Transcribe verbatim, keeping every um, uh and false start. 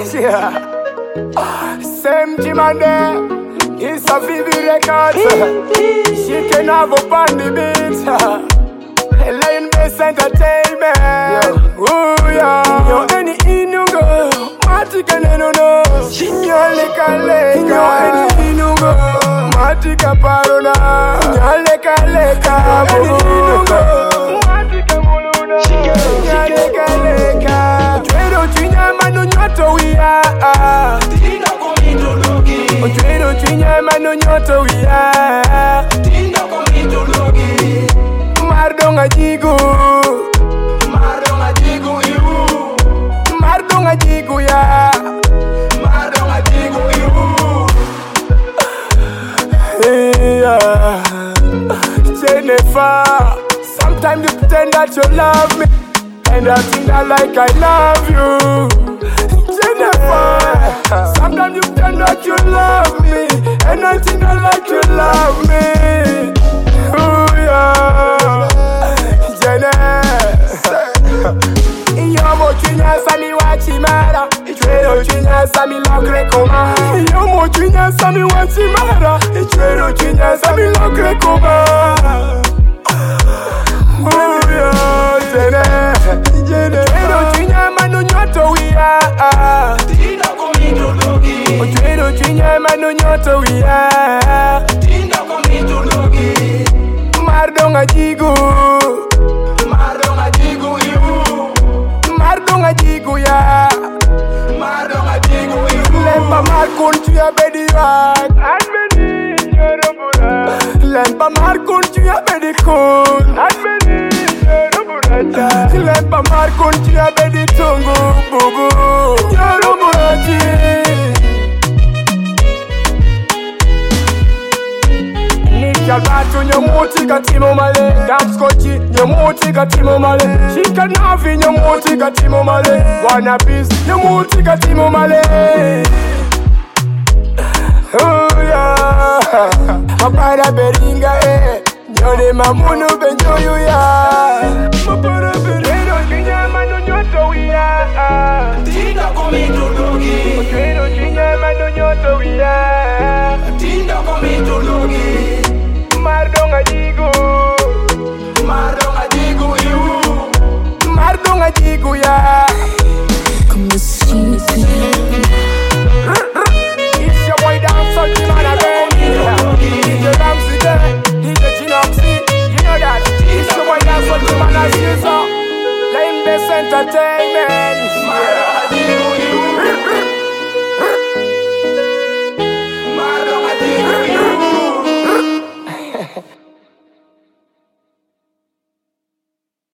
Yeah. Same Jimande. It's a Vivi Records. She can have up on the beat. Lion Bass Entertainment. Ooh yeah. Yo any inungo. Matika neno no. Nyaleka leka. Yo any inungo. Matika parona. Nyaleka leka. Any inungo. Matika muluna. Nyaleka leka. Twero chinyama no nyoto wia. Tina komidologi. Twero chinyama no nyoto wia. Tina komidologi. Mardonga jigu. Mardonga jigu iu. Mardonga jigu ya. Mardonga jigu iu. Yeah. Jennifer, sometimes you pretend that you love me, and I think that like I love you. Jennifer, sometimes you pretend that you love me, and I think that like you love me. Ooh yeah, Jennifer. Yomo chinya sami wachimara, ichwero chinya sami lokre koma. Yomo chinya sami wachimara, ichwero chinya sami lokre koma. Oh yeah, Jene, Jene. Ichwero chinya manu nyoto wia. Tina komidologi. Ichwero chinya manu nyoto wia. Tina komidologi. Mardonga jigu. Mardonga jigu iu. Mardonga jigu ya. Mardonga jigu iu. Lempa markun tuya bedi wak. Admeni yorobura. Lempa markun tuya bedi kun. Admeni yorobura. Lempa markun tuya bedi tungu bubu. Yorobura ji. Batu nyamuti katimo male. Dance kochi nyamuti katimo male. Shika navi nyamuti katimo male. Wanna peace nyamuti katimo male. Oh yeah. Mapara beringa eh. Nyone mamunu benjoyu ya. Mapara beringa kinyama no nyoto ya.